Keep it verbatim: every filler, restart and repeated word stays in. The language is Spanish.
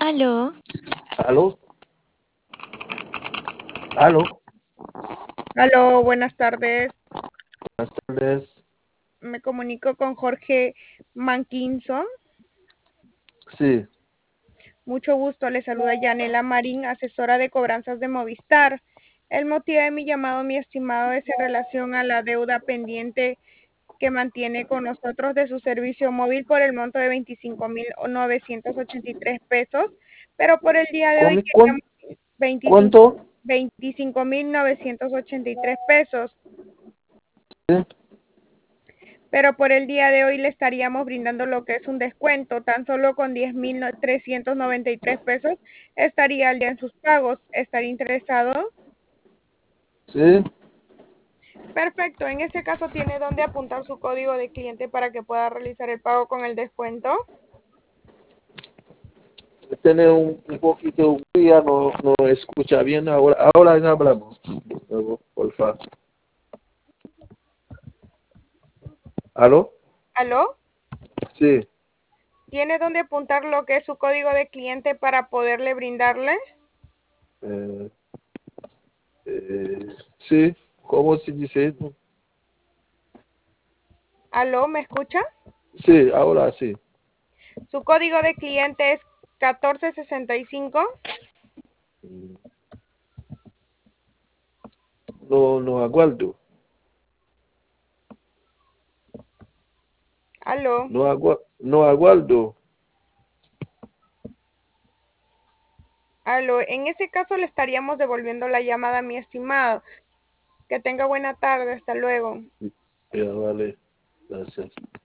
Aló, ¿Aló? ¿Aló? Aló, buenas tardes. Buenas tardes. Me comunico con Jorge Mankinson. Sí, Mucho gusto, le saluda Yanela Marín, asesora de cobranzas de Movistar. El motivo de mi llamado, mi estimado, es en relación a la deuda pendiente que mantiene con nosotros de su servicio móvil por el monto de veinticinco mil novecientos ochenta y tres pesos, pero por el día de hoy ¿Cuán- cuán- queríamos veinticinco ¿cuánto? veinticinco mil novecientos ochenta y tres pesos. Sí, Pero por el día de hoy le estaríamos brindando lo que es un descuento, tan solo con diez mil trescientos noventa y tres pesos estaría al día en sus pagos. ¿Estaría interesado? sí. Perfecto, en este caso tiene donde apuntar su código de cliente para que pueda realizar el pago con el descuento. Tiene un, un poquito, ya no, no escucha bien. Ahora, ahora hablamos. Luego, por favor. ¿Aló? ¿Aló? Sí. ¿Tiene donde apuntar lo que es su código de cliente para poderle brindarle? Eh, eh, sí. ¿Cómo se dice? ¿Aló? ¿Me escucha? Sí, ahora sí. Su código de cliente es catorce sesenta y cinco. No, no aguardo. ¿Aló? No agua, no aguardo. Aló, en ese caso le estaríamos devolviendo la llamada, mi estimado. Que tenga buena tarde, hasta luego. Ya, vale. Gracias.